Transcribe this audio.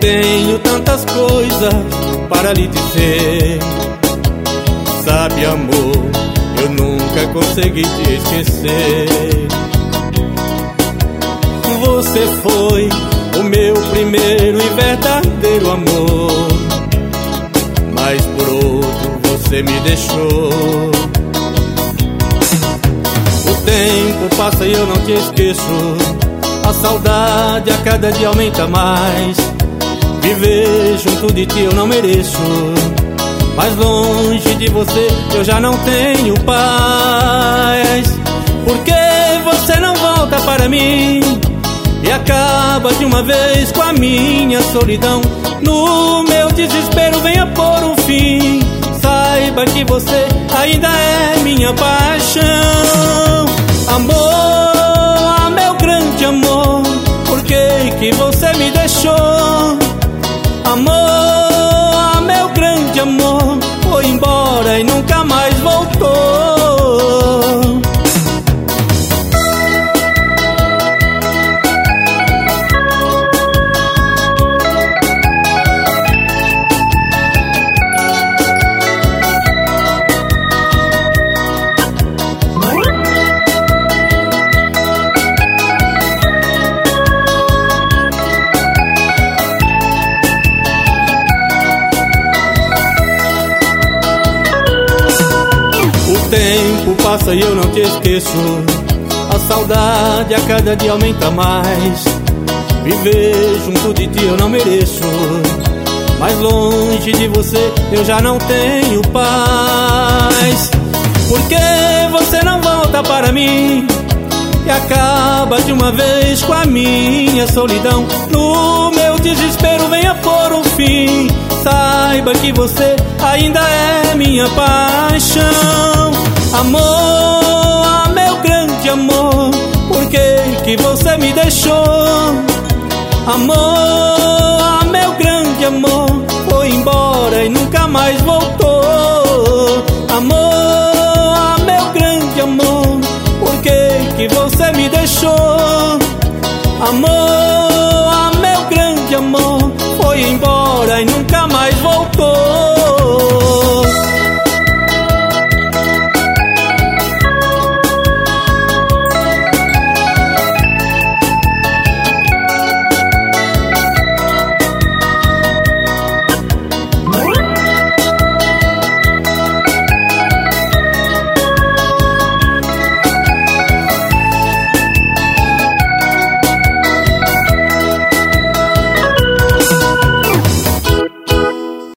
tenho tantas coisas para lhe dizer. Sabe, amor, eu nunca consegui te esquecer. Você foi o meu primeiro e verdadeiro amor, mas por outro você me deixou. O tempo passa e eu não te esqueço. A saudade a cada dia aumenta mais. Viver junto de ti eu não mereço, mas longe de você eu já não tenho paz. Por que você não volta para mim e acaba de uma vez com a minha solidão? No meu desespero venha pôr um fim. Saiba que você ainda é minha paixão. Amor, meu grande amor, por que você me deixou? Amor, meu grande amor, foi embora e nunca mais voltou. O tempo passa e eu não te esqueço. A saudade a cada dia aumenta mais. Viver junto de ti eu não mereço, mas longe de você eu já não tenho paz. Por que você não volta para mim e acaba de uma vez com a minha solidão? No meu desespero venha pôr um fim. Saiba que você ainda é minha paixão. Amor, meu grande amor, por que você me deixou? Amor,